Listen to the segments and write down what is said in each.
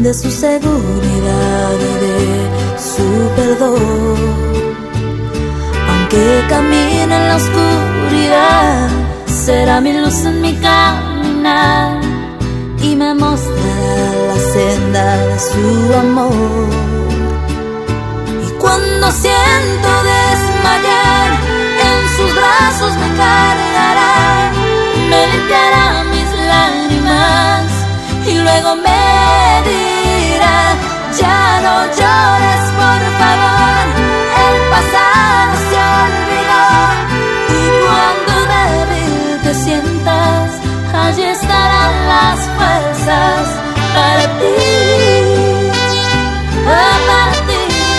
de su seguridad y de su perdón. Aunque camine en la oscuridad, será mi luz en mi caminar y me mostrará la senda de su amor. Y cuando siento desmayar, en sus brazos me cargará, me limpiará mis lágrimas y luego me dirá: ya no llores, por favor, el pasado se olvidó. Y cuando débil te sientas, allí estarán las fuerzas para ti, para ti.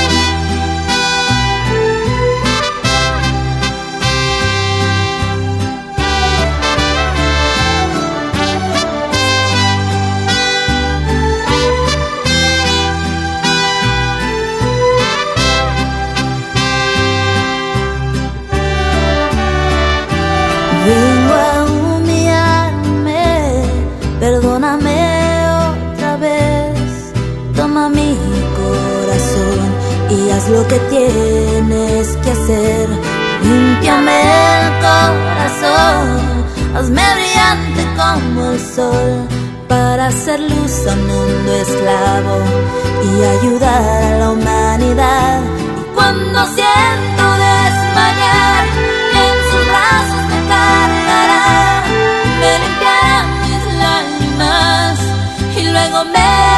Vengo a humillarme, perdóname otra vez. Toma mi corazón y haz lo que tienes que hacer. Límpiame el corazón, hazme brillante como el sol, para hacer luz a un mundo esclavo y ayudar a la humanidad. Y cuando siento desmayar, en sus brazos me cargará, me limpiará mis lágrimas y luego me